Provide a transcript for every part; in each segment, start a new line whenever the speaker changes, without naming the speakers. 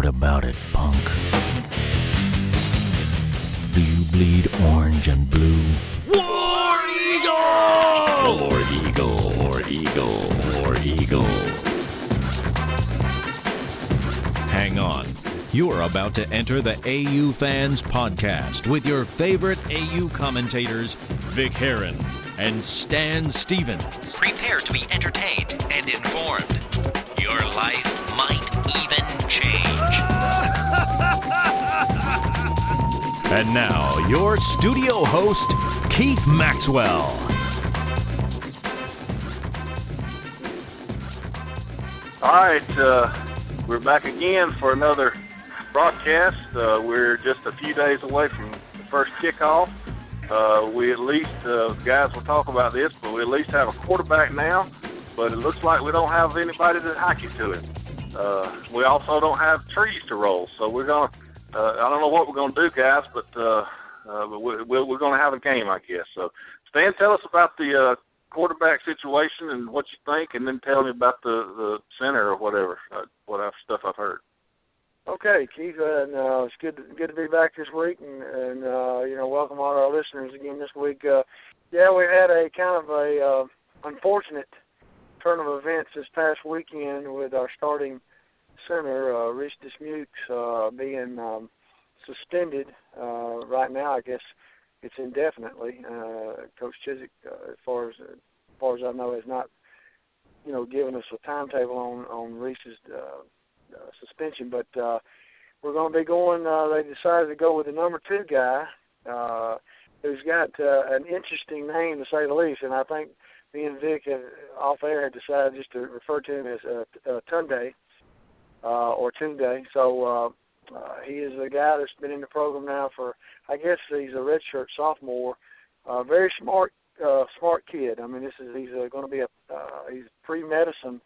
What about it, punk? Do you bleed orange and blue?
War Eagle!
War Eagle! War Eagle! War Eagle!
Hang on. You are about to enter the AU Fans Podcast with your favorite AU commentators, Vic Heron and Stan Stevens.
Prepare to be entertained and informed. Your life might even change.
And now, your studio host, Keith Maxwell.
All right, we're back again for another broadcast. We're just a few days away from the first kickoff. We at least, guys will talk about this, but we at least have a quarterback now, but it looks like we don't have anybody to hike it to him. We also don't have trees to roll, so we're going to, I don't know what we're going to do, guys, but we're going to have a game, I guess. So, Stan, tell us about the quarterback situation and what you think, and then tell me about the center or whatever, stuff I've heard.
Okay, Keith, and it's good to be back this week, and welcome all our listeners again this week. We had a kind of a unfortunate turn of events this past weekend with our starting center, Reese Dismukes, being suspended. Right now, I guess it's indefinitely. Coach Chiswick, as far as I know, has not, given us a timetable on Reese's suspension, but we're going to be going. They decided to go with the number 2 guy, who's got an interesting name to say the least, and I think me and Vic off air had decided just to refer to him as Tunde or Tunde. So he is a guy that's been in the program now for, I guess he's a redshirt sophomore. Very smart kid. I mean, he's going to be he's pre-medicine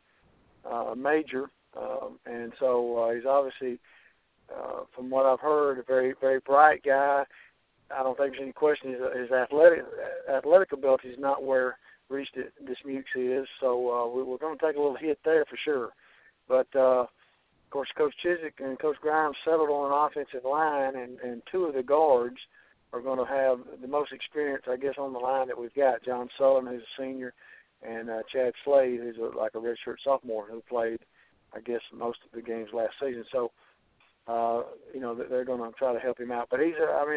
major. And so he's obviously, from what I've heard, a very, very bright guy. I don't think there's any question his athletic ability is not where Reese Dismukes is. So we're going to take a little hit there for sure. But, of course, Coach Chiswick and Coach Grimes settled on an offensive line, and 2 of the guards are going to have the most experience, I guess, on the line that we've got. John Sullivan, who's a senior, and Chad Slade, who's like a redshirt sophomore who played, I guess, most of the games last season. So, they're going to try to help him out. But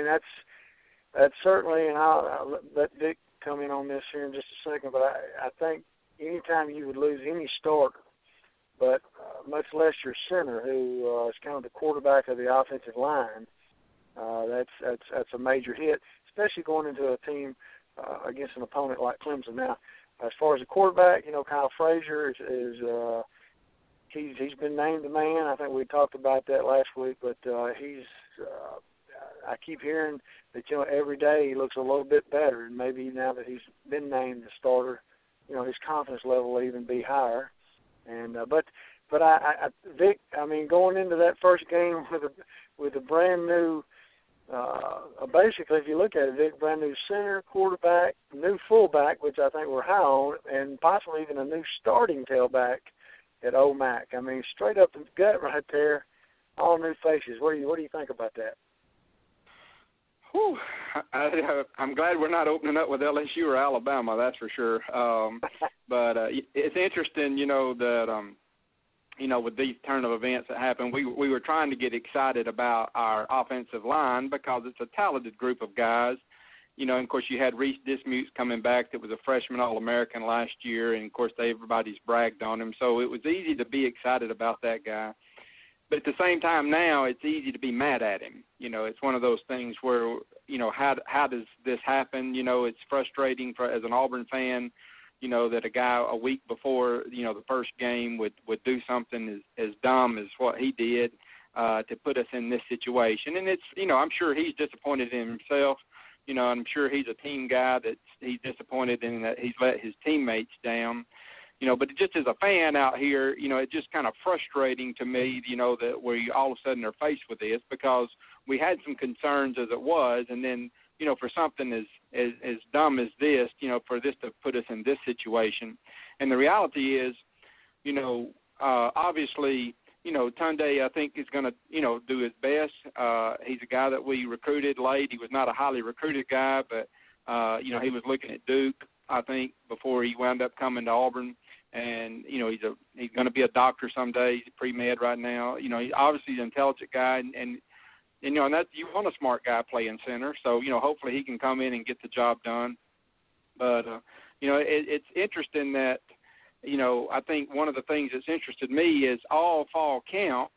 that's certainly, and I'll let Vic come in on this here in just a second, but I think anytime you would lose any starter, but much less your center, who is kind of the quarterback of the offensive line, that's a major hit, especially going into a team against an opponent like Clemson. Now, as far as the quarterback, Kyle Frazier is he's been named the man. I think we talked about that last week, but he's I keep hearing that every day he looks a little bit better, and maybe now that he's been named the starter, his confidence level will even be higher. And but Vic, I mean, going into that first game with a brand new, basically, if you look at it, Vic, brand new center, quarterback, new fullback, which I think we're high on, and possibly even a new starting tailback at OMAC. I mean, straight up the gut right there, all new faces. What do you think about that?
Whew. I'm glad we're not opening up with LSU or Alabama, that's for sure. But it's interesting, that with these turn of events that happen, we were trying to get excited about our offensive line because it's a talented group of guys. And, of course, you had Reese Dismukes coming back that was a freshman All-American last year, and, of course, everybody's bragged on him. So it was easy to be excited about that guy. But at the same time now, it's easy to be mad at him. It's one of those things where, how does this happen? It's frustrating as an Auburn fan, that a guy a week before, the first game would do something as dumb as what he did to put us in this situation. And it's, I'm sure he's disappointed in himself. I'm sure he's a team guy that he's disappointed in that he's let his teammates down. But just as a fan out here, it's just kind of frustrating to me, that we all of a sudden are faced with this because we had some concerns as it was, and then, for something as dumb as this, for this to put us in this situation. And the reality is, obviously, Tunde, I think, is going to, do his best. He's a guy that we recruited late. He was not a highly recruited guy, but, he was looking at Duke, I think, before he wound up coming to Auburn. And, he's going to be a doctor someday. He's a pre-med right now. Obviously he's an intelligent guy, and that you want a smart guy playing center. So, hopefully he can come in and get the job done. But, it's interesting that, I think one of the things that's interested me is all fall camp,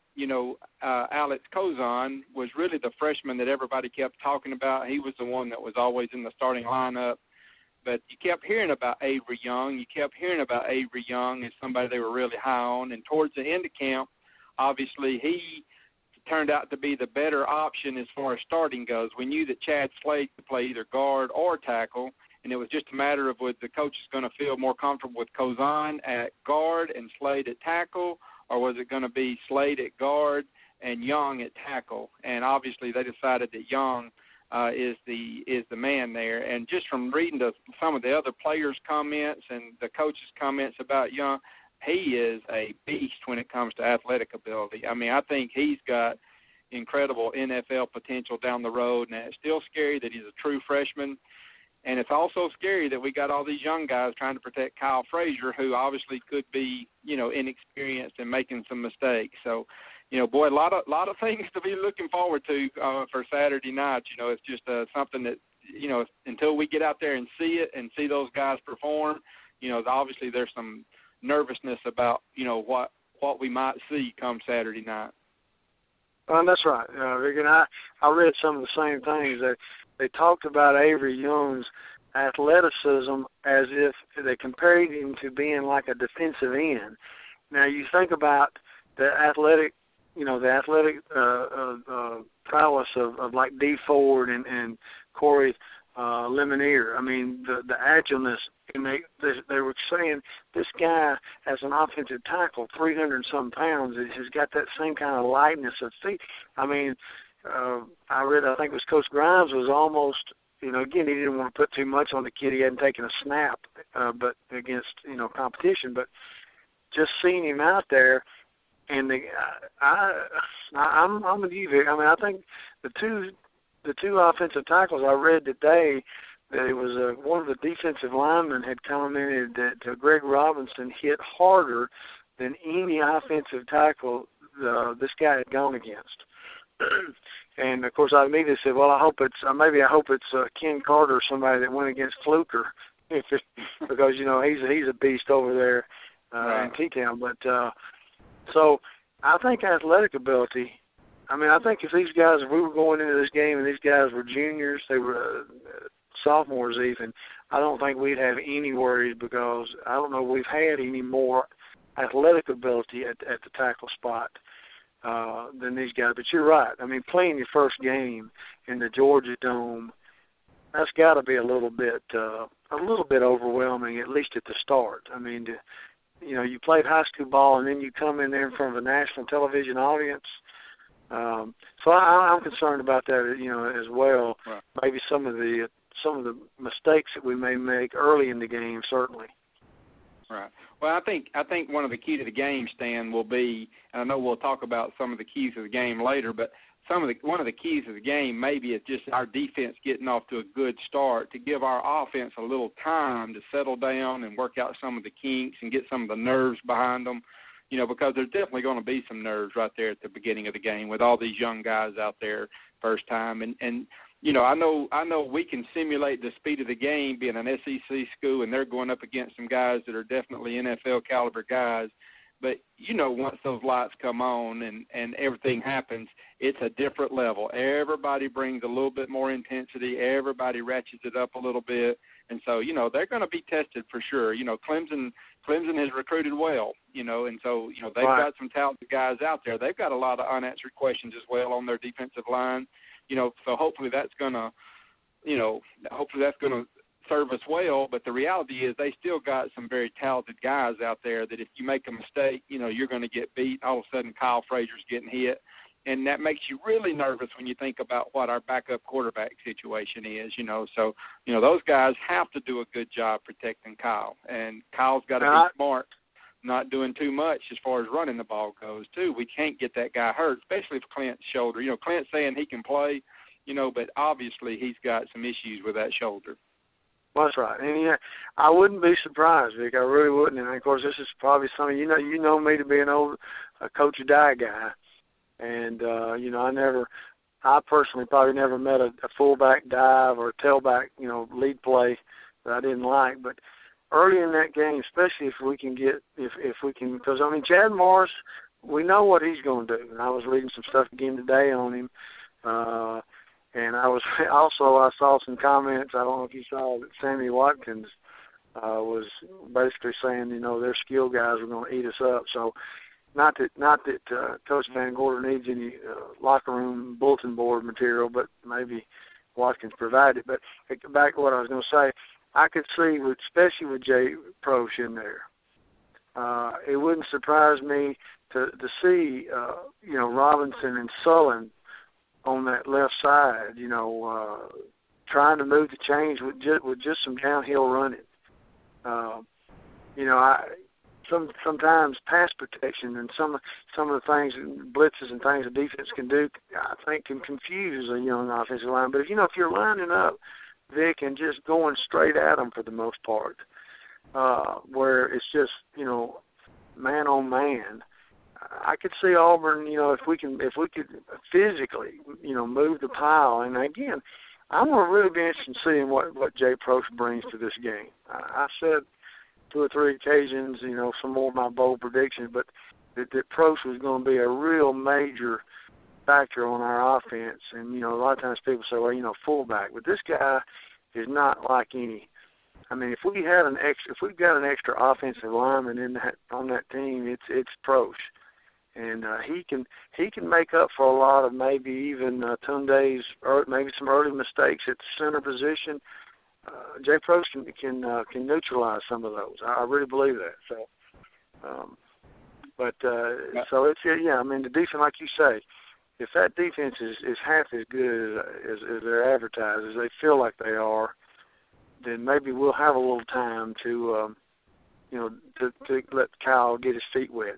Alex Kozan was really the freshman that everybody kept talking about. He was the one that was always in the starting lineup. But you kept hearing about Avery Young. You kept hearing about Avery Young as somebody they were really high on. And towards the end of camp, obviously he turned out to be the better option as far as starting goes. We knew that Chad Slade could play either guard or tackle, and it was just a matter of was the coaches going to feel more comfortable with Kozan at guard and Slade at tackle, or was it going to be Slade at guard and Young at tackle? And obviously they decided that Young is the man there. And just from reading some of the other players' comments and the coaches' comments about Young, he is a beast when it comes to athletic ability. I mean, I think he's got incredible NFL potential down the road, and it's still scary that he's a true freshman. And it's also scary that we got all these young guys trying to protect Kyle Frazier, who obviously could be, inexperienced and making some mistakes. So, boy, a lot of things to be looking forward to for Saturday night. It's just something that, until we get out there and see it and see those guys perform, obviously there's some nervousness about, what we might see come Saturday night.
That's right. Rick, and I read some of the same things. They talked about Avery Young's athleticism as if they compared him to being like a defensive end. Now, you think about the athletic prowess of like Dee Ford and Corey Lemonier. I mean, the agileness. And they were saying this guy as an offensive tackle, 300-some pounds, has got that same kind of lightness of feet. I mean, I think it was Coach Grimes was almost, again, he didn't want to put too much on the kid. He hadn't taken a snap, but against, competition. But just seeing him out there, and I'm with you, Vic. I mean, I think the two offensive tackles I read today, that it was one of the defensive linemen had commented that Greg Robinson hit harder than any offensive tackle this guy had gone against. And of course, I immediately said, "Well, I hope it's Ken Carter or somebody that went against Fluker, because he's a beast over there in T-Town." But so I think athletic ability. I mean, I think if we were going into this game and these guys were juniors, they were sophomores even, I don't think we'd have any worries, because I don't know we've had any more athletic ability at the tackle spot than these guys. But you're right. I mean, playing your first game in the Georgia Dome, that's got to be a little bit overwhelming, at least at the start. I mean, you played high school ball and then you come in there in front of a national television audience. So I'm concerned about that, as well.
Right.
Maybe some of the mistakes that we may make early in the game, certainly.
Right. Well, I think one of the key to the game, Stan, will be, and I know we'll talk about some of the keys of the game later, but one of the keys of the game maybe is just our defense getting off to a good start, to give our offense a little time to settle down and work out some of the kinks and get some of the nerves behind them, because there's definitely going to be some nerves right there at the beginning of the game with all these young guys out there first time. And I know we can simulate the speed of the game being an SEC school, and they're going up against some guys that are definitely NFL caliber guys. But, once those lights come on and everything happens, it's a different level. Everybody brings a little bit more intensity. Everybody ratchets it up a little bit. And so, they're going to be tested for sure. Clemson has recruited well, and so, they've got some talented guys out there. They've got a lot of unanswered questions as well on their defensive line. So hopefully that's going to serve us well. But the reality is they still got some very talented guys out there that if you make a mistake, you're going to get beat. All of a sudden Kyle Frazier's getting hit. And that makes you really nervous when you think about what our backup quarterback situation is, So, those guys have to do a good job protecting Kyle. And Kyle's got to be smart. not doing too much as far as running the ball goes, too. We can't get that guy hurt, especially for Clint's shoulder. You know, Clint's saying he can play, you know, but obviously he's got some issues with that shoulder.
Well, that's right. And, yeah, I wouldn't be surprised, Vic. I really wouldn't. And, of course, this is probably something, you know me to be an old coach or die guy. And, you know, I personally probably never met a fullback dive or a tailback, you know, lead play that I didn't like. But early in that game, especially if we can, because, I mean, Chad Morris, we know what he's going to do. And I was reading some stuff again today on him. And I saw some comments. I don't know if you saw that Sammy Watkins was basically saying, you know, their skill guys are going to eat us up. So, not that Coach Van Gorder needs any locker room bulletin board material, but maybe Watkins provided. But back to what I was going to say, I could see, especially with Jay Proche in there, it wouldn't surprise me to see, you know, Robinson and Sullen on that left side, you know, trying to move the chains with just some downhill running. You know, sometimes pass protection and some of the things, blitzes and things the defense can do, I think can confuse a young offensive line. But if you're lining up, Vic, and just going straight at them for the most part, where it's just, you know, man on man, I could see Auburn, you know, if we could physically, you know, move the pile. And again, I'm going to really be interested in seeing what Jay Proche brings to this game. I said 2 or 3 occasions, you know, some more of my bold predictions, but that Proche was going to be a real major factor on our offense. And, you know, a lot of times people say, well, you know, fullback. But this guy is not like any. I mean, if we've got an extra offensive lineman on that team, it's Proche. And he can make up for a lot of maybe even Tunde's or maybe some early mistakes at the center position. Jay Proche can neutralize some of those. I really believe that. So, so it's yeah. I mean, the defense, like you say, if that defense is half as good as they're advertised, as they feel like they are, then maybe we'll have a little time to you know, to let Kyle get his feet wet.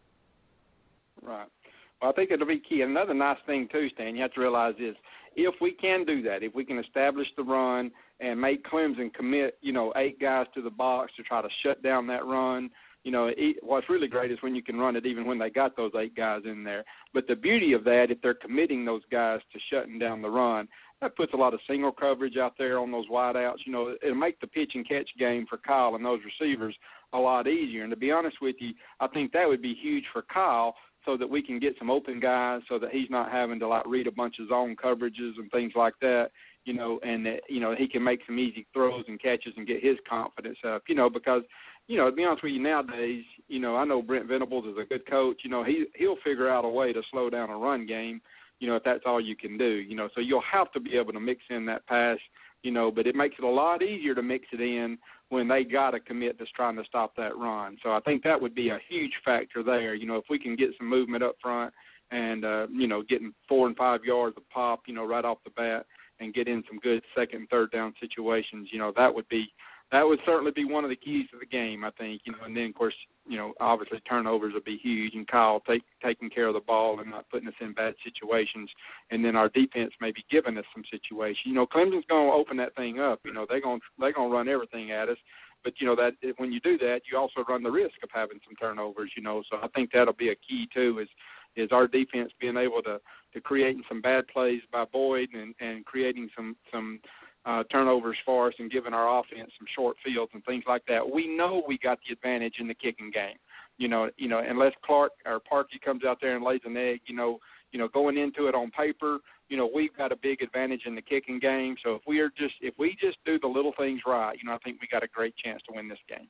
Right. Well, I think it'll be key. Another nice thing, too, Stan, you have to realize is if we can do that, if we can establish the run and make Clemson commit, you know, 8 guys to the box to try to shut down that run, you know, what's really great is when you can run it even when they got those 8 guys in there. But the beauty of that, if they're committing those guys to shutting down the run, that puts a lot of single coverage out there on those wideouts. You know, it'll make the pitch and catch game for Kyle and those receivers a lot easier. And to be honest with you, I think that would be huge for Kyle, so that we can get some open guys, so that he's not having to, like, read a bunch of zone coverages and things like that, you know, and that, you know, he can make some easy throws and catches and get his confidence up, you know, because, you know, to be honest with you, nowadays, you know, I know Brent Venables is a good coach. You know, he'll figure out a way to slow down a run game, you know, if that's all you can do, you know. So you'll have to be able to mix in that pass, you know, but it makes it a lot easier to mix it in when they got to commit to trying to stop that run. So I think that would be a huge factor there. You know, if we can get some movement up front and, you know, getting 4 and 5 yards of pop, you know, right off the bat and get in some good second and third down situations, you know, that would certainly be one of the keys to the game, I think, you know. And then, of course, you know, obviously turnovers would be huge, and Kyle taking care of the ball and not putting us in bad situations, and then our defense maybe giving us some situations. You know, Clemson's going to open that thing up. You know, they're going to run everything at us, but, you know, that when you do that, you also run the risk of having some turnovers, you know. So I think that'll be a key, too, is our defense being able to create some bad plays by Boyd and creating some turnovers for us and giving our offense some short fields and things like that. We know we got the advantage in the kicking game. You know, unless Clark or Parkey comes out there and lays an egg, you know, going into it on paper, you know, we've got a big advantage in the kicking game. So if we just do the little things right, you know, I think we got a great chance to win this game.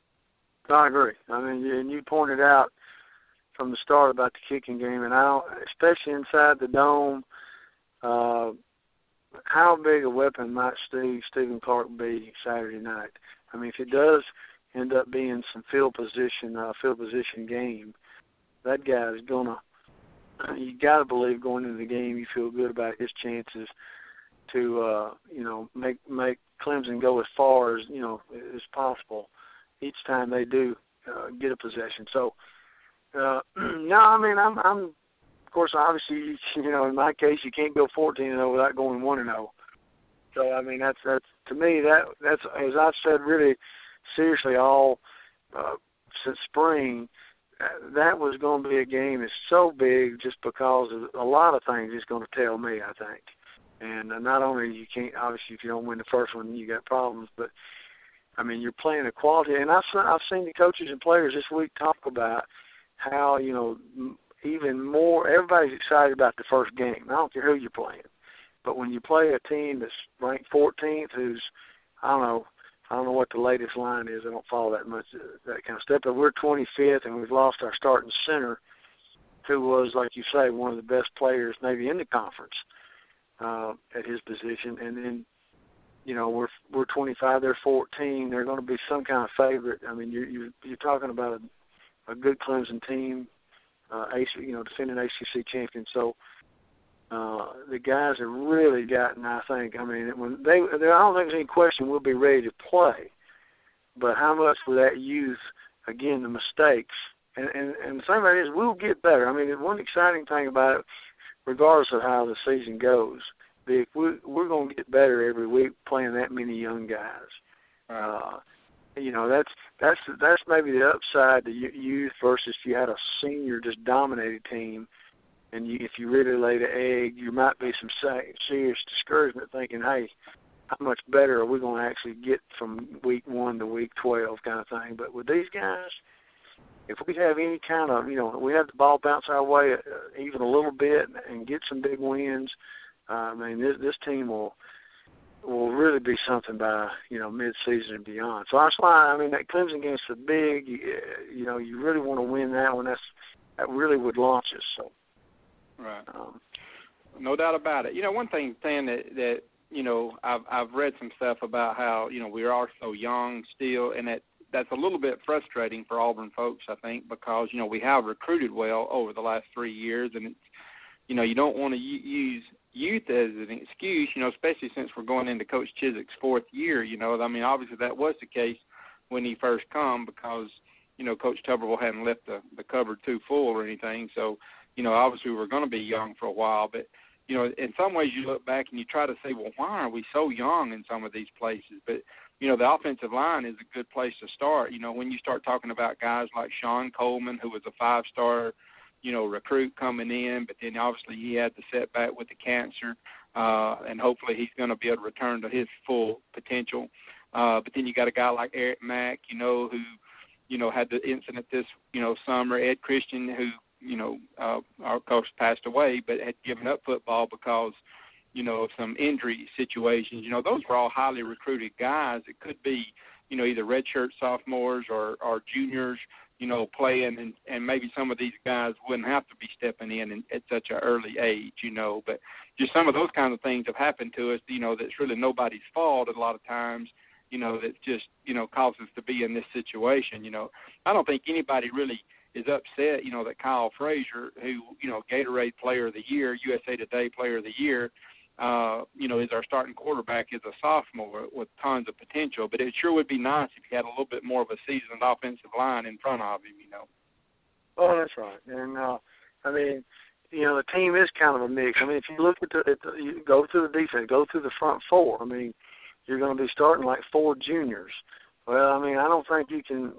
I agree. I mean, and you pointed out from the start about the kicking game, and especially inside the dome, how big a weapon might Stephen Clark be Saturday night? I mean, if it does end up being some field position game, that guy is gonna. You got to believe going into the game, you feel good about his chances to, you know, make Clemson go as far as, you know, as possible each time they do get a possession. So, no, I mean, I'm of course, obviously, in my case, you can't go 14-0 without going 1-0. So, I mean, that's to me, that's as I've said, really seriously all since spring, that was going to be a game that's so big just because of a lot of things it's going to tell me, I think. And not only you can't, obviously, if you don't win the first one, you got problems, but, I mean, you're playing a quality. And I've seen the coaches and players this week talk about how, even more, everybody's excited about the first game. I don't care who you're playing. But when you play a team that's ranked 14th, who's, I don't know what the latest line is. I don't follow that much, that kind of stuff. But we're 25th, and we've lost our starting center, who was, like you say, one of the best players maybe in the conference at his position. And then, we're 25, they're 14. They're going to be some kind of favorite. I mean, you're talking about a good Clemson team, defending ACC champion. So the guys have really gotten, I think, I mean, I don't think there's any question we'll be ready to play. But how much with that youth, again, the mistakes, and the thing about it is we'll get better. I mean, one exciting thing about it, regardless of how the season goes, Vic, we're going to get better every week playing that many young guys. That's maybe the upside to youth versus if you had a senior just dominated team, and if you really lay the egg, you might be some serious discouragement thinking, hey, how much better are we going to actually get from week 1 to week 12 kind of thing. But with these guys, if we have any kind of, we have the ball bounce our way even a little bit and get some big wins, I mean, this team will really be something by, mid-season and beyond. So that's why, I mean, that Clemson game's so big, you really want to win that one. That really would launch us. So.
Right. No doubt about it. One thing, Stan, that I've read some stuff about how, we are so young still, and that's a little bit frustrating for Auburn folks, I think, because, we have recruited well over the last 3 years, and it's, you don't want to use youth as an excuse, especially since we're going into Coach Chiswick's 4th year. I mean, obviously that was the case when he first come because, Coach Tuberville hadn't left the cupboard too full or anything. So, obviously we're going to be young for a while. But, in some ways you look back and you try to say, well, why are we so young in some of these places? But, the offensive line is a good place to start. When you start talking about guys like Sean Coleman, who was a 5-star recruit coming in, but then obviously he had the setback with the cancer, and hopefully he's going to be able to return to his full potential. But then you got a guy like Eric Mack, who, had the incident this, summer, Ed Christian, who, our coach passed away, but had given up football because, of some injury situations. Those were all highly recruited guys. It could be, either redshirt sophomores or juniors, playing, and maybe some of these guys wouldn't have to be stepping in at such an early age, but just some of those kinds of things have happened to us, that's really nobody's fault a lot of times, that just, caused us to be in this situation. I don't think anybody really is upset, that Kyle Frazier, who, Gatorade Player of the Year, USA Today Player of the Year, is our starting quarterback as a sophomore with tons of potential. But it sure would be nice if you had a little bit more of a seasoned offensive line in front of him,
Oh, that's right. And, I mean, the team is kind of a mix. I mean, if you look at you go through the defense, go through the front 4, I mean, you're going to be starting like 4 juniors. Well, I mean, I don't think you can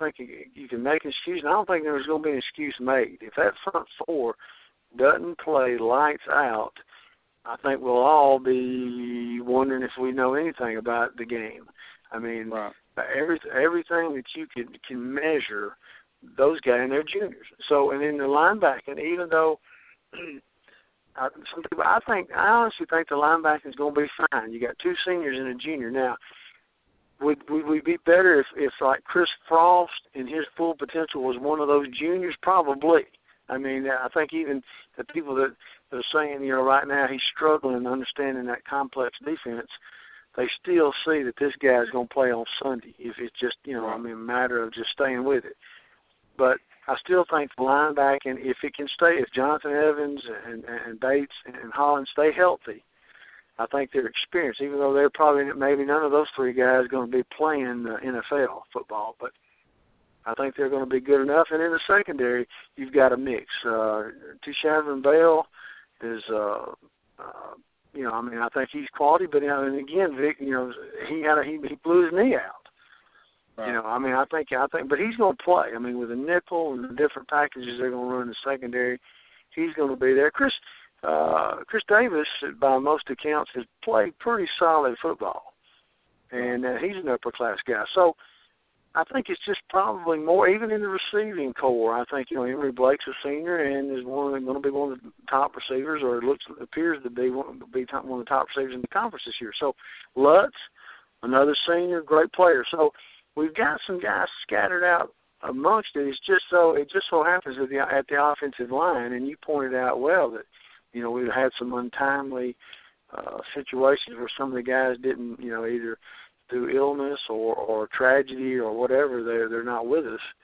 make an excuse. And I don't think there's going to be an excuse made. If that front 4 doesn't play lights out, I think we'll all be wondering if we know anything about the game. I mean,
right.
Everything that you can measure, those guys, and they're juniors. So, and then the linebacking, even though some people, I honestly think the linebacking is going to be fine. You got 2 seniors and a junior. Now, would we be better if like Chris Frost in his full potential was one of those juniors? Probably. I mean, I think even the people that are saying, right now he's struggling understanding that complex defense, they still see that this guy's going to play on Sunday if it's just, a matter of just staying with it. But I still think the linebacking, if Jonathan Evans and Bates and Holland stay healthy, I think they're experienced, even though they're probably maybe none of those 3 guys going to be playing NFL football. But I think they're going to be good enough. And in the secondary, you've got a mix. Tishavin Bell is, I think he's quality. But and again, Vic, he blew his knee out.
Right.
I think, but he's going to play. I mean, with a nickel and the different packages they're going to run in the secondary, he's going to be there. Chris Davis, by most accounts, has played pretty solid football, and he's an upper-class guy. So I think it's just probably more, even in the receiving core. I think, Emory Blake's a senior and is going to be one of the top receivers, or appears to be one of the top receivers in the conference this year. So Lutz, another senior, great player. So we've got some guys scattered out amongst it. It just so happens at the offensive line, and you pointed out well that, we've had some untimely situations where some of the guys didn't, either through illness or tragedy or whatever, they're not with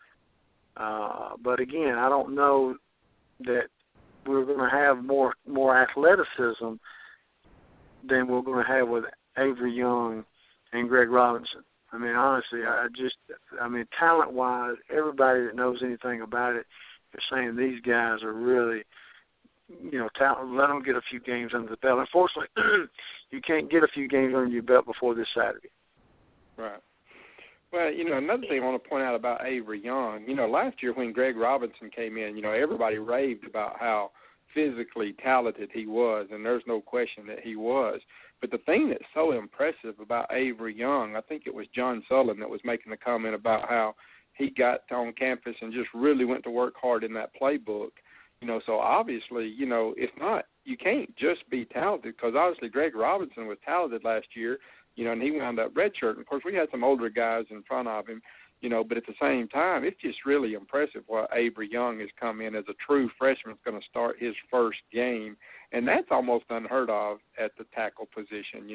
us. But again, I don't know that we're going to have more athleticism than we're going to have with Avery Young and Greg Robinson. I mean, honestly, talent-wise, everybody that knows anything about it is saying these guys are really, talent. Let them get a few games under the belt. Unfortunately, you can't get a few games under your belt before this Saturday.
Right. Well, another thing I want to point out about Avery Young, last year when Greg Robinson came in, everybody raved about how physically talented he was, and there's no question that he was. But the thing that's so impressive about Avery Young, I think it was John Sullivan that was making the comment about how he got on campus and just really went to work hard in that playbook. So obviously, it's not, you can't just be talented, because obviously Greg Robinson was talented last year, and he wound up redshirting. Of course, we had some older guys in front of him, but at the same time, it's just really impressive what Avery Young has come in as a true freshman. Is going to start his first game, and that's almost unheard of at the tackle position.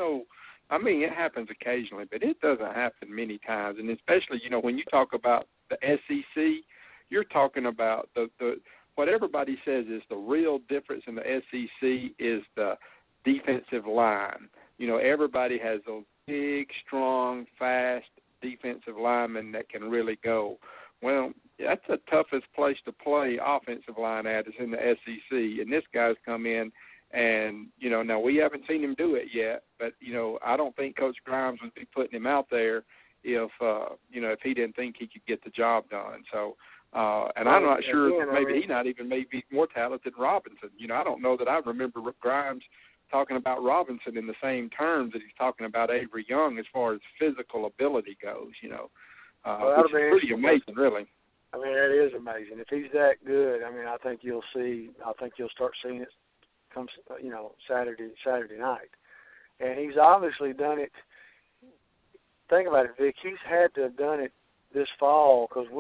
It happens occasionally, but it doesn't happen many times, and especially, when you talk about the SEC, you're talking about the what everybody says is the real difference in the SEC is the defensive line. Everybody has those big, strong, fast defensive linemen that can really go. Well, that's the toughest place to play offensive line at is in the SEC, and this guy's come in and, now we haven't seen him do it yet, but, I don't think Coach Grimes would be putting him out there if he didn't think he could get the job done. So, and I'm not sure that maybe maybe more talented than Robinson. I don't know that I remember Grimes talking about Robinson in the same terms that he's talking about Avery Young as far as physical ability goes, which is pretty amazing, really.
I mean, that is amazing. If he's that good, I think you'll start seeing it come, Saturday night. And he's obviously done it. Think about it, Vic. He's had to have done it this fall, because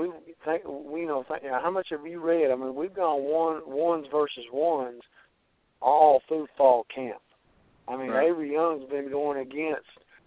how much have you read? I mean, we've gone ones versus ones all through fall camp. I mean,
right.
Avery Young's been going against,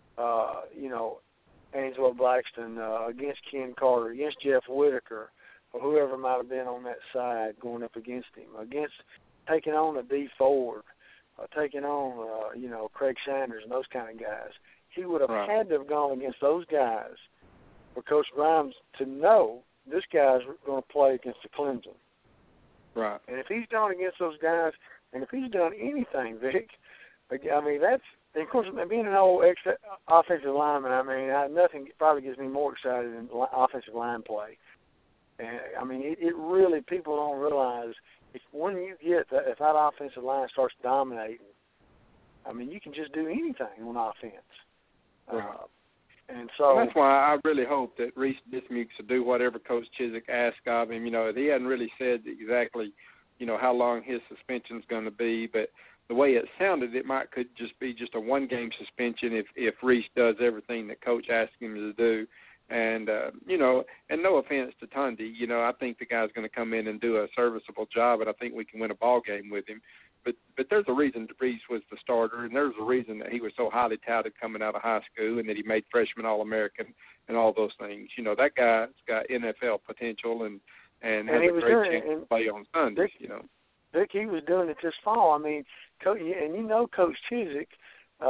Angelo Blackston, against Ken Carter, against Jeff Whitaker, or whoever might have been on that side going up against him, against taking on a D Ford, taking on, Craig Sanders and those kind of guys. He would have had to have gone against those guys for Coach Grimes to know this guy's going to play against the Clemson.
Right.
And if he's done against those guys, and if he's done anything, Vic, that's, and of course, being an old offensive lineman, nothing probably gets me more excited than offensive line play. And, it really, people don't realize, if that offensive line starts dominating, you can just do anything on offense.
Right.
And so
that's why I really hope that Reese Dismukes will do whatever Coach Chizik asks of him. He hadn't really said exactly, how long his suspension is going to be, but the way it sounded, could just be just a one-game suspension if Reese does everything that Coach asked him to do. And, and no offense to Tunde, I think the guy's going to come in and do a serviceable job, and I think we can win a ball game with him. But there's a reason Reese was the starter, and there's a reason that he was so highly touted coming out of high school, and that he made freshman All-American and all those things. That guy's got NFL potential and has a great chance to play on Sundays.
Vic, he was doing it this fall. Coach Chizik.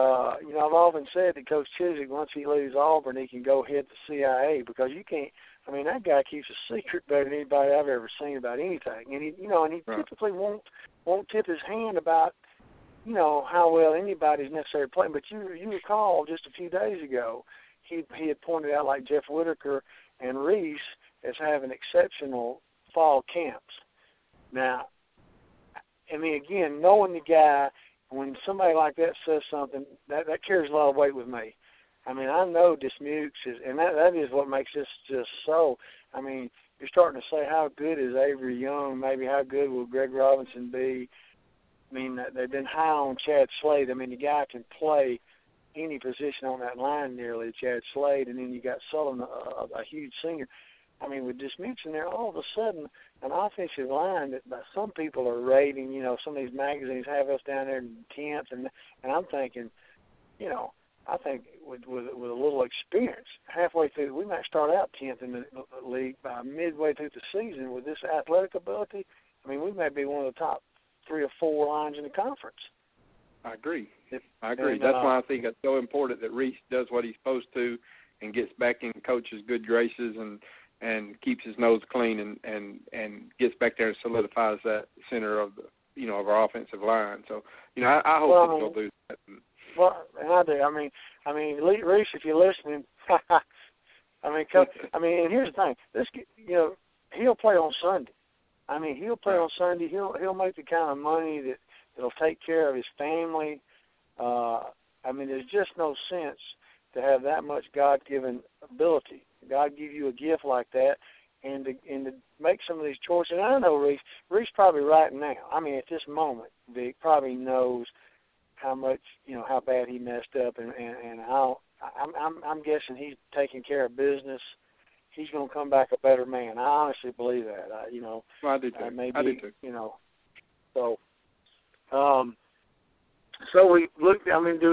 I've often said that Coach Chizik, once he leaves Auburn, he can go hit the CIA, because you can't. I mean, that guy keeps a secret better than anybody I've ever seen about anything. And he typically won't tip his hand about, how well anybody's necessarily playing. But you recall just a few days ago, he had pointed out like Jeff Whitaker and Reese as having exceptional fall camps. Now, I mean, again, knowing the guy, when somebody like that says something, that carries a lot of weight with me. I mean, I know Dismukes is, and that is what makes this just so. I mean, you're starting to say how good is Avery Young, maybe how good will Greg Robinson be. I mean, they've been high on Chad Slade. I mean, the guy can play any position on that line nearly, Chad Slade, and then you got Sullivan, a huge senior. I mean, with Dismukes in there, all of a sudden, an offensive line that some people are rating, some of these magazines have us down there in 10th, and I'm thinking, I think with a little experience, halfway through, we might start out 10th in the league. By midway through the season with this athletic ability, I mean, we may be one of the top 3 or 4 lines in the conference.
I agree.
And,
That's why I think it's so important that Reese does what he's supposed to and gets back in coach's good graces and keeps his nose clean and gets back there and solidifies that center of the of our offensive line. So I hope that he'll do that.
Well, and I do. I mean, Reese, if you're listening, and here's the thing: he'll play on Sunday. I mean, he'll play on Sunday. He'll make the kind of money that'll take care of his family. I mean, there's just no sense to have that much God-given ability. God give you a gift like that, and to make some of these choices. And I know Reese probably right now, I mean, at this moment, Vic probably knows how much, how bad he messed up, and how I'm guessing he's taking care of business. He's going to come back a better man. I honestly believe that.
Well, I do too.
Maybe,
I do too.
So we looked. I mean,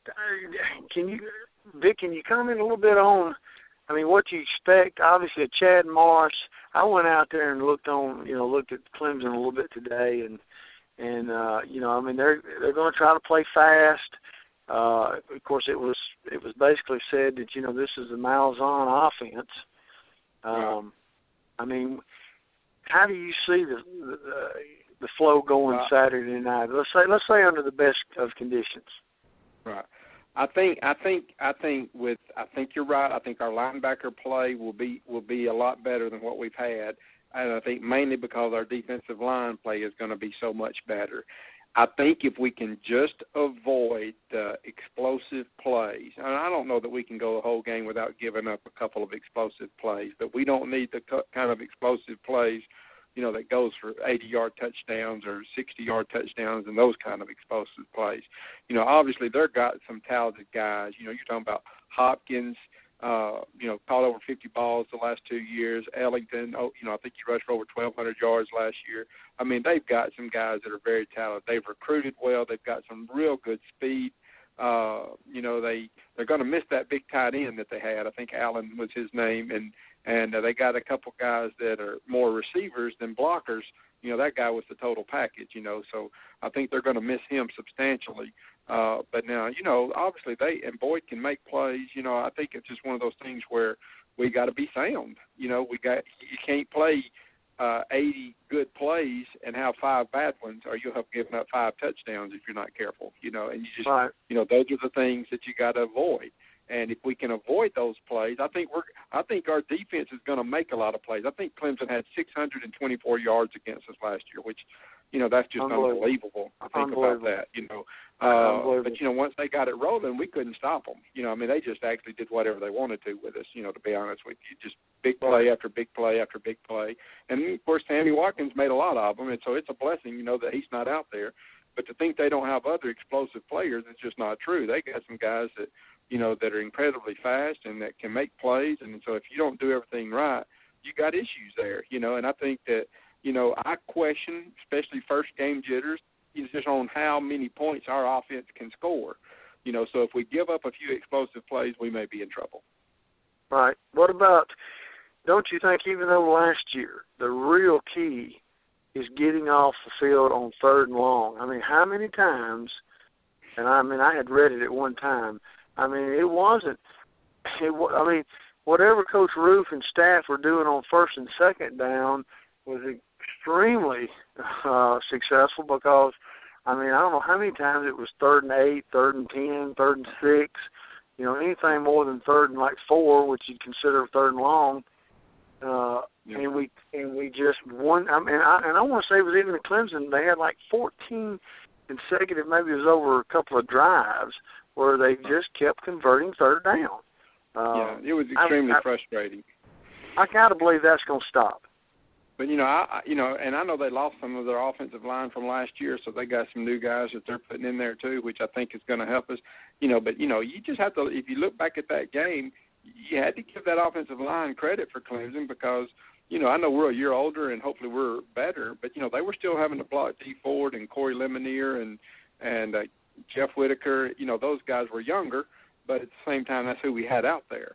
Vic? Can you comment a little bit on? I mean, what you expect? Obviously, Chad Morris. I went out there and looked at Clemson a little bit today, and I mean, they're going to try to play fast. Of course, it was basically said that this is the Malzahn offense. I mean, how do you see the flow going Saturday night? Let's say under the best of conditions.
Right. I think you're right. I think our linebacker play will be a lot better than what we've had, and I think mainly because our defensive line play is going to be so much better. I think if we can just avoid explosive plays, and I don't know that we can go the whole game without giving up a couple of explosive plays, but we don't need the kind of explosive plays, that goes for 80-yard touchdowns or 60-yard touchdowns and those kind of explosive plays. Obviously they've got some talented guys. You're talking about Hopkins, caught over 50 balls the last 2 years. Ellington, I think he rushed for over 1,200 yards last year. I mean, they've got some guys that are very talented. They've recruited well. They've got some real good speed. They're going to miss that big tight end that they had. I think Allen was his name, and they got a couple guys that are more receivers than blockers. That guy was the total package. So I think they're going to miss him substantially. But now, obviously Boyd can make plays. I think it's just one of those things where we got to be sound. You can't play 80 good plays and have 5 bad ones, or you'll have given up 5 touchdowns if you're not careful. And you just,
right.
Those are the things that you got to avoid. And if we can avoid those plays, I think our defense is going to make a lot of plays. I think Clemson had 624 yards against us last year, which, that's just unbelievable. I think about that, But once they got it rolling, we couldn't stop them. They just actually did whatever they wanted to with us. To be honest with you, just big play after big play after big play. And of course, Sammy Watkins made a lot of them, and so it's a blessing, that he's not out there. But to think they don't have other explosive players, it's just not true. They got some guys that, that are incredibly fast and that can make plays. And so if you don't do everything right, you got issues there, And I think that, I question, especially first game jitters, just on how many points our offense can score. So if we give up a few explosive plays, we may be in trouble.
Right. What about, don't you think, even though last year, the real key is getting off the field on 3rd and long? I mean, how many times, and I had read it at one time, when whatever Coach Roof and staff were doing on first and second down was extremely successful because, I mean, I don't know how many times it was 3rd and 8, 3rd and 10, 3rd and 6. You know, anything more than 3rd and like 4, which you'd consider 3rd and long. And we just won. I mean, I want to say it was even at Clemson. They had like 14 consecutive, maybe it was over a couple of drives where they just kept converting 3rd down.
It was extremely frustrating.
I gotta believe that's going to stop.
But and I know they lost some of their offensive line from last year, so they got some new guys that they're putting in there too, which I think is going to help us. But you just have to. If you look back at that game, you had to give that offensive line credit for Clemson because, I know we're a year older and hopefully we're better, but they were still having to block Dee Ford and Corey Lemonier and Jeff Whitaker. Those guys were younger, but at the same time, that's who we had out there.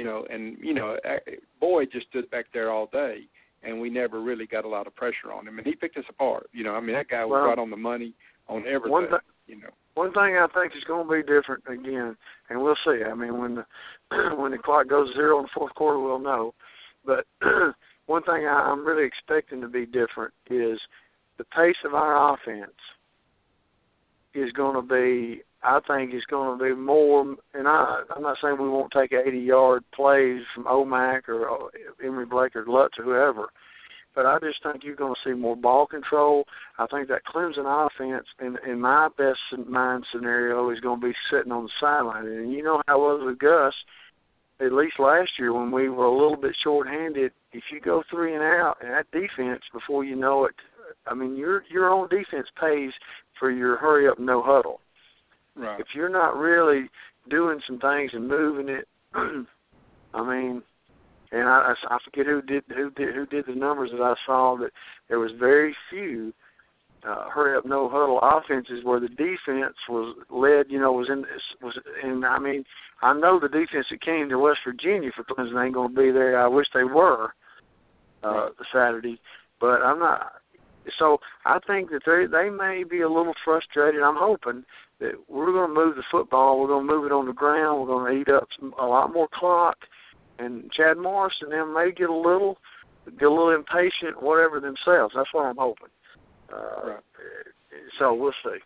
Boyd just stood back there all day. And we never really got a lot of pressure on him. And he picked us apart. That guy was right on the money on everything.
One thing I think is going to be different again, and we'll see. I mean, when the clock goes 0 in the fourth quarter, we'll know. But one thing I'm really expecting to be different is the pace of our offense is going to be, I think, is going to be more, and I'm not saying we won't take 80-yard plays from Omac or Emory Blake or Lutz or whoever, but I just think you're going to see more ball control. I think that Clemson offense, in my best mind scenario, is going to be sitting on the sideline. And you know how it was with Gus, at least last year when we were a little bit shorthanded, if you go 3 and out, and that defense, before you know it, I mean, your own defense pays for your hurry-up, no-huddle.
Right.
If you're not really doing some things and moving it, I mean, and I forget who did the numbers that I saw, that there was very few hurry up no huddle offenses where the defense was led. And I mean, I know the defense that came to West Virginia for Clemson ain't going to be there. I wish they were Saturday, but I'm not. So I think that they may be a little frustrated. I'm hoping that we're going to move the football. We're going to move it on the ground. We're going to eat up a lot more clock. And Chad Morris and them may get a little impatient, whatever themselves. That's what I'm hoping.
Right.
So we'll see.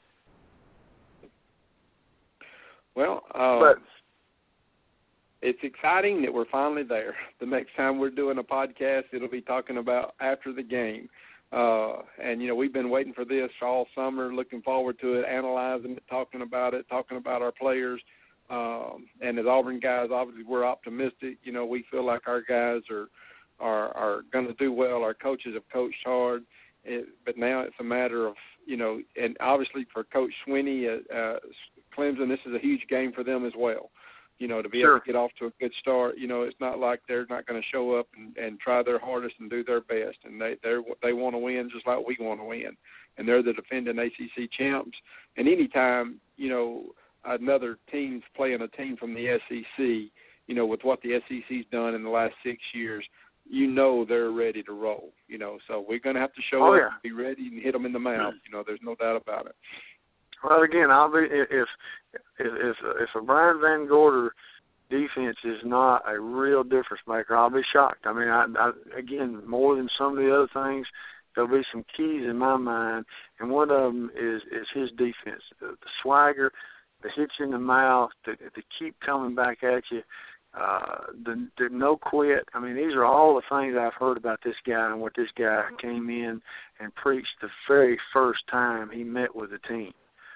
Well,
but
it's exciting that we're finally there. The next time we're doing a podcast, it'll be talking about after the game. And we've been waiting for this all summer, looking forward to it, analyzing it, talking about our players. And as Auburn guys, obviously we're optimistic. We feel like our guys are going to do well. Our coaches have coached hard, but now it's a matter of and obviously for Coach Swinney at Clemson, this is a huge game for them as well. To be able to get off to a good start. It's not like they're not going to show up and try their hardest and do their best. And they want to win just like we want to win. And they're the defending ACC champs. And anytime, another team's playing a team from the SEC, with what the SEC's done in the last 6 years, they're ready to roll. So we're going to have to show up, and be ready, and hit them in the mouth. There's no doubt about it.
Well, again, I'll be if a Brian Van Gorder defense is not a real difference maker, I'll be shocked. I mean, I again, more than some of the other things, there'll be some keys in my mind, and one of them is his defense, the swagger, the hits in the mouth, the keep coming back at you, the no quit. I mean, these are all the things I've heard about this guy and what this guy came in and preached the very first time he met with the team.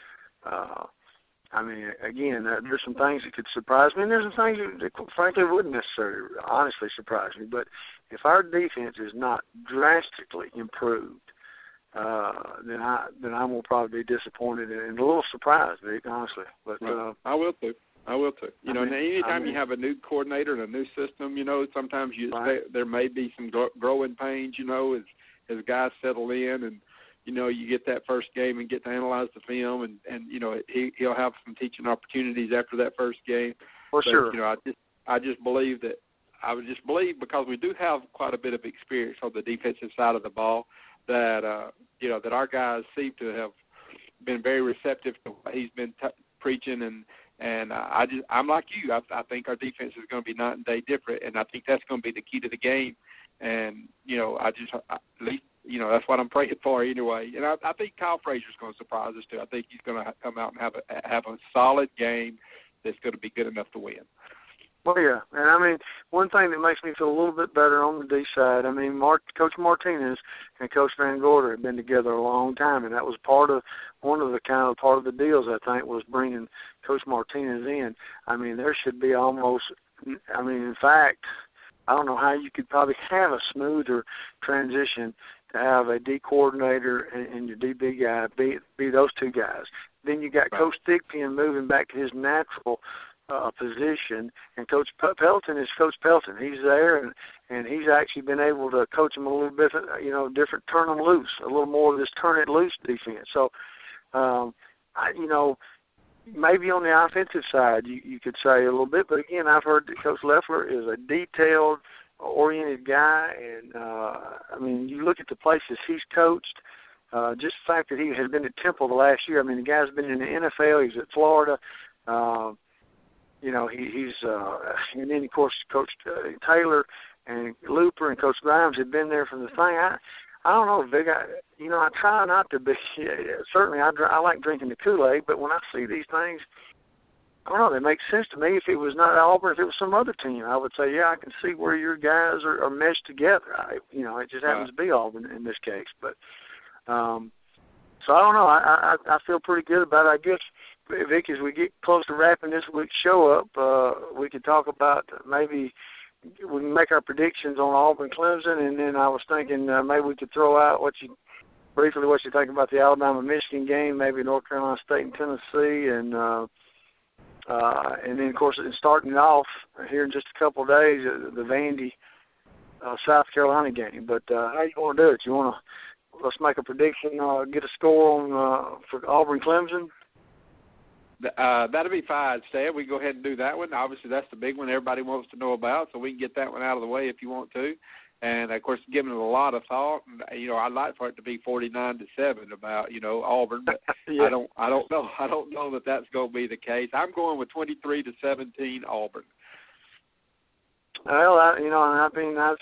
I mean, again, there's some things that could surprise me, and there's some things that frankly wouldn't necessarily honestly surprise me. But if our defense is not drastically improved, then I will probably be disappointed and a little surprised, honestly. But
I will too. And anytime you have a new coordinator and a new system, sometimes there may be some growing pains, as guys settle in and. You get that first game and get to analyze the film, and he'll have some teaching opportunities after that first game.
For sure.
I just believe because we do have quite a bit of experience on the defensive side of the ball that that our guys seem to have been very receptive to what he's been preaching And I'm like you. I think our defense is going to be night and day different, and I think that's going to be the key to the game. And at least that's what I'm praying for anyway. And I think Kyle Frazier's going to surprise us too. I think he's going to come out and have a solid game that's going to be good enough to win.
Well, yeah, and I mean, one thing that makes me feel a little bit better on the D side, I mean, Coach Martinez and Coach Van Gorder have been together a long time, and that was part of the deals, I think, was bringing Coach Martinez in. I mean, there should be in fact, I don't know how you could probably have a smoother transition to have a D coordinator and your DB guy be those two guys. Then you got Coach Thigpen moving back to his natural position, and Coach Pelton is Coach Pelton. He's there, and he's actually been able to coach them a little bit, different, turn them loose, a little more of this turn it loose defense. So, maybe on the offensive side you could say a little bit, but again, I've heard that Coach Leffler is a detailed-oriented guy, and you look at the places he's coached. Just the fact that he has been at Temple the last year. I mean, the guy's been in the NFL. He's at Florida. And then, of course, Coach Taylor and Looper and Coach Grimes had been there from the thing. I don't know, Vic. I try not to be. Certainly, I like drinking the Kool-Aid, but when I see these things, I don't know, they make sense to me. If it was not Auburn, if it was some other team, I would say, yeah, I can see where your guys are meshed together. It just happens to be Auburn in this case. But so I don't know. I feel pretty good about it. I guess, Vic, as we get close to wrapping this week's show up, we could talk about maybe we can make our predictions on Auburn Clemson, and then I was thinking maybe we could throw out what you think about the Alabama-Michigan game, maybe North Carolina State and Tennessee, and then, of course, starting it off here in just a couple of days, the Vandy South Carolina game. But how you want to do it? Let's make a prediction, get a score on for Auburn Clemson?
That'll be fine, Stan. We can go ahead and do that one. Obviously, that's the big one everybody wants to know about, so we can get that one out of the way if you want to. And, of course, giving it a lot of thought. And, I'd like for it to be 49-7 about, Auburn, but yeah. I don't know. I don't know that that's going to be the case. I'm going with 23-17 Auburn.
Well, that's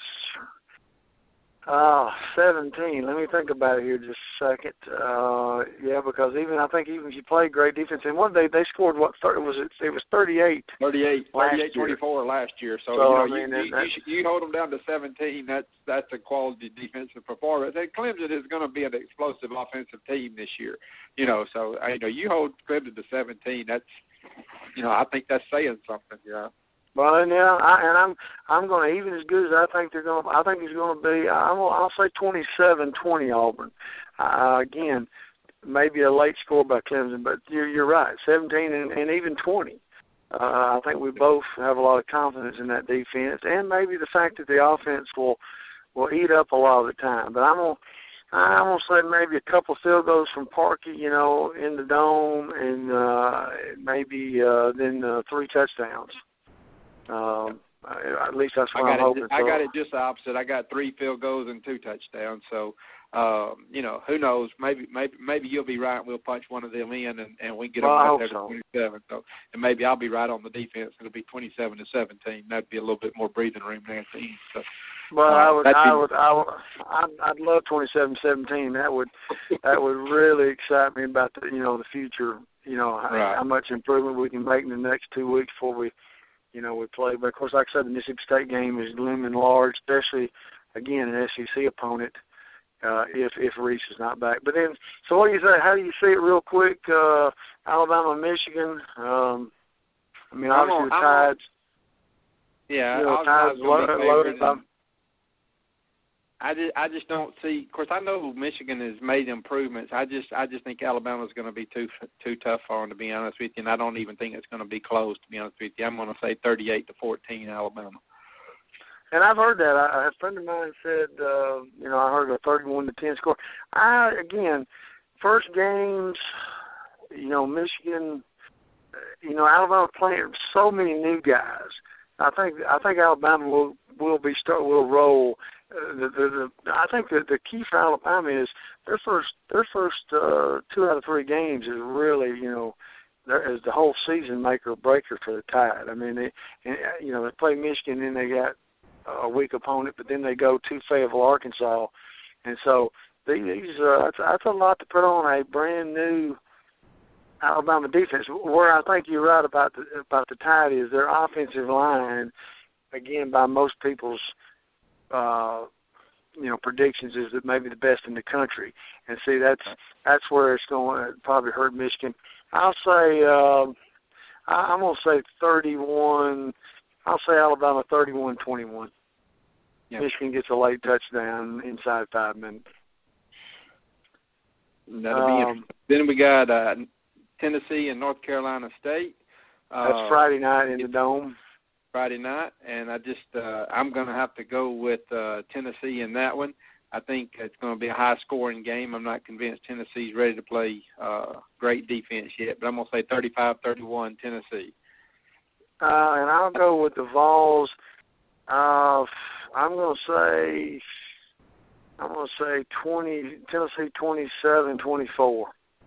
17. Let me think about it here just a second. Because I think if you play great defense, and one day they scored it was 38.
38-24 last year. So you hold them down to 17. That's a quality defensive performance. And Clemson is going to be an explosive offensive team this year. So you hold Clemson to 17. That's I think that's saying something. Yeah.
Well, yeah, I'm going to, even as good as I think they're going to, I think it's going to be, I'll say 27-20 Auburn. Again, maybe a late score by Clemson, but you're right, 17 and even 20. I think we both have a lot of confidence in that defense, and maybe the fact that the offense will eat up a lot of the time. But I'm gonna say maybe a couple field goals from Parkey, in the dome, and maybe then 3 touchdowns. At least that's what I'm hoping.
I got it just the opposite. I got 3 field goals and 2 touchdowns. So, who knows? Maybe you'll be right. We'll punch one of them in, and we get them right there to 27. So, and maybe I'll be right on the defense. It'll be 27-17. That'd be a little bit more breathing room there at the end. So,
well, I'd love 27-17. That would really excite me about the future. How much improvement we can make in the next 2 weeks before we play. But, of course, like I said, the Mississippi State game is looming large, especially, again, an SEC opponent if Reese is not back. But then, so what do you say? How do you see it real quick? Alabama, Michigan. Obviously the Tides.
Tides loaded up. I just don't see. Of course, I know Michigan has made improvements. I just think Alabama's going to be too tough for them, to be honest with you, and I don't even think it's going to be close, to be honest with you. I'm going to say 38-14 Alabama.
And I've heard that. A friend of mine said, I heard a 31-10 score. Again, first games, Michigan, Alabama playing so many new guys. I think Alabama will roll. I think that the key for Alabama is their first 2 out of 3 games is really there is the whole season maker or breaker for the Tide. I mean, they play Michigan, then they got a weak opponent, but then they go to Fayetteville, Arkansas, and so that's a lot to put on a brand new Alabama defense. Where I think you're right about the Tide is their offensive line. Again, by most people's predictions, is that maybe the best in the country. And see, that's where it's going to probably hurt Michigan. I'll say I'm going to say 31. I'll say Alabama 31-21.
Yep.
Michigan gets a late touchdown inside 5 minutes.
That'll be interesting. Then we got Tennessee and North Carolina State.
That's Friday night in the Dome.
Friday night, and I'm going to have to go with Tennessee in that one. I think it's going to be a high-scoring game. I'm not convinced Tennessee's ready to play great defense yet, but I'm going to say 35-31 Tennessee.
And I'll go with the Vols. I'm going to say 20. Tennessee 27-24.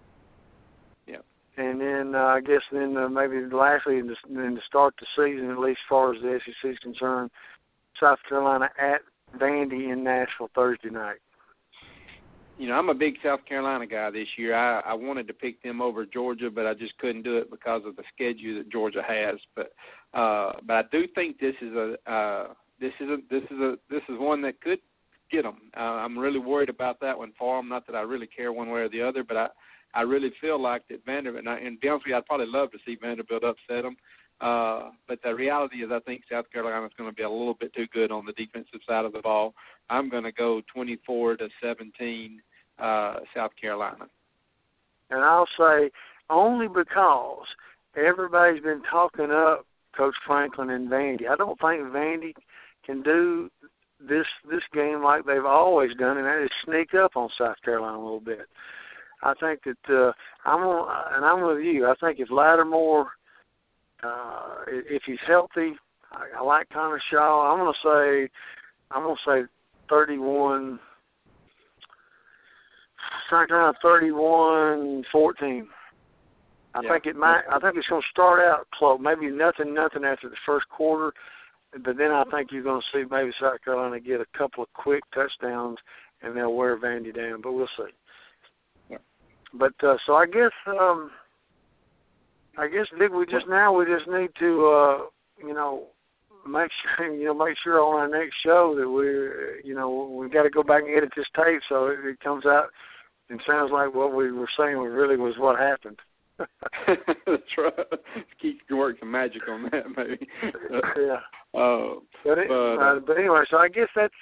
And then I guess maybe lastly in the start the season, at least as far as the SEC is concerned, South Carolina at Vandy in Nashville Thursday night.
I'm a big South Carolina guy this year. I wanted to pick them over Georgia, but I just couldn't do it because of the schedule that Georgia has. But I do think this is one that could get them. I'm really worried about that one for them. Not that I really care one way or the other, but I really feel like that Vanderbilt, and to be honest with you, I'd probably love to see Vanderbilt upset them. But the reality is I think South Carolina is going to be a little bit too good on the defensive side of the ball. I'm going to go 24-17 South Carolina.
And I'll say only because everybody's been talking up Coach Franklin and Vandy. I don't think Vandy can do this game like they've always done, and that is sneak up on South Carolina a little bit. I think that I'm with you. I think if Lattimore, if he's healthy, I like Connor Shaw. I'm gonna say 31. South Carolina 31-14. I think it's going to start out close. Maybe nothing after the first quarter, but then I think you're going to see maybe South Carolina get a couple of quick touchdowns, and they'll wear Vandy down. But we'll see. But so I guess Vic, we just need to make sure on our next show that we've got to go back and edit this tape so it comes out and sounds like what we were saying really was what happened.
That's right. Keith can work some magic on that, maybe.
Yeah. But anyway, so I guess that's.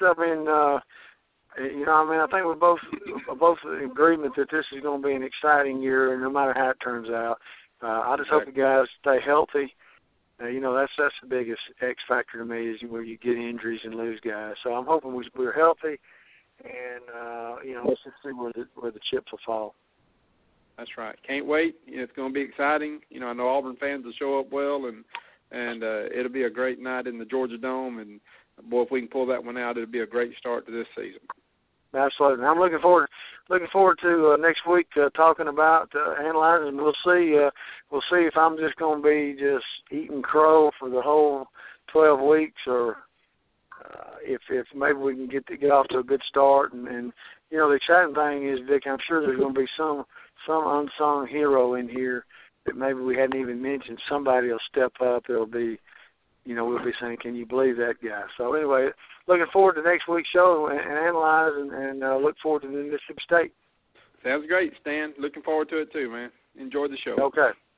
I think we're both in agreement that this is going to be an exciting year, no matter how it turns out. I just hope the guys stay healthy. That's the biggest X factor to me is where you get injuries and lose guys. So I'm hoping we're healthy, and let's just see where the chips will fall.
That's right. Can't wait. It's going to be exciting. I know Auburn fans will show up well, and it'll be a great night in the Georgia Dome. And boy, if we can pull that one out, it'll be a great start to this season.
Absolutely. I'm looking forward to next week talking about analyzing. We'll see if I'm just going to be just eating crow for the whole 12 weeks, or if maybe we can get off to a good start. And the exciting thing is, Vic, I'm sure there's going to be some unsung hero in here that maybe we hadn't even mentioned. Somebody will step up. It'll be, we'll be saying, can you believe that guy? So anyway, looking forward to next week's show and analyze and look forward to the Mississippi State.
Sounds great, Stan. Looking forward to it too, man. Enjoy the show.
Okay.